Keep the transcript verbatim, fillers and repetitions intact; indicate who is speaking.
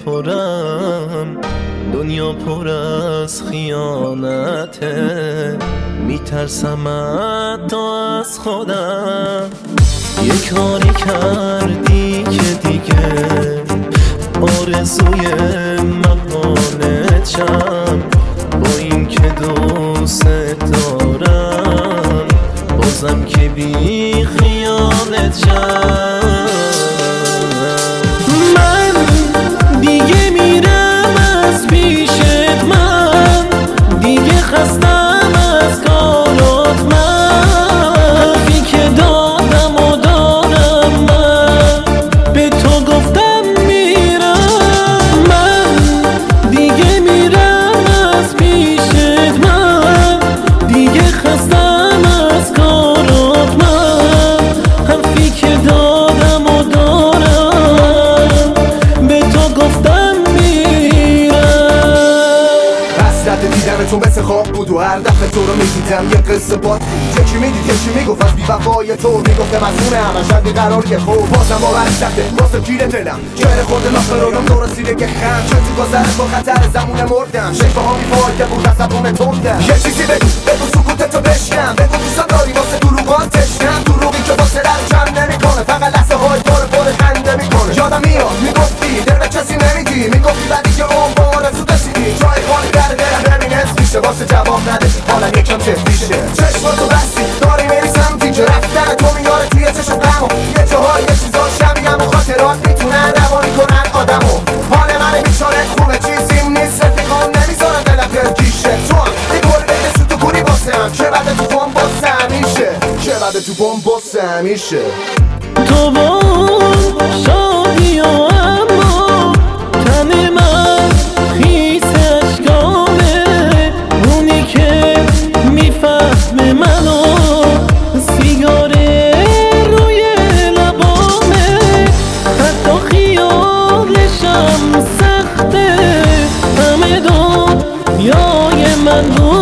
Speaker 1: پرم دنیا پر از خیانته، میترسم حتی از خودم. یه کاری کردی که دیگه آرزوی مهانتم، با این که دوست دارم بازم که بی خیالتم. من دیگه میرم از پیشت، من دیگه خستم از کارات، من حرفی که دادم و دارم من به تو گفتم میرم. من دیگه میرم از پیشت، من دیگه خستم از کارات، من حرفی که دادم و دارم به تو گفتم
Speaker 2: دیدمتون مثل خواب بود و هر دفعه تو رو میدیدم یه قصه باد. یکی میدید یکی میگفت از بی‌وفای تو، میگفتم از اونه همش از بیقراری خوب. بازم باور سخته واسه گیر دلم، جهر خورده لاخر رو دو رسیده که خم چه تو گذرت با خطر زمونه مردم. شکفه ها میفاید که بود عصبونه تردم. یه چیزی بگو بگو سکوتتو بشکم، بگو دوستان داری واسه دروغات تشنم، دروغی که واسه در کم نمیکنه، فقط لحظه های تو رو پر خنده میکنه. یادم میاد میگفتی دل به کسی نمیدی، میگفتی بعدی که اون با آرزو رسیدی، جای خالی در دلم میشه واسه جواب نده حالا یکم تفریشه. چشماتو بستی داری میری سمتی که رفتن تو میاره توی چشم غمو، یه جاهای یه چیزا شبیه و خاطرات میتونن روانی کنن آدمو. حال من میشاره خونه چیزیم نیست، رفیقان نمیذارن دلم درگیشه. تو هم یه گل بده سو تو گونی باسه هم که بعد تو بام باسه همیشه، که بعد تو بام باسه همیشه.
Speaker 1: تو بام شادی و اما تن من خیس اشکانه، اونی که میفهمه منو سیگاره روی لبامه، حتی خیالشم سخته، همه دنیای من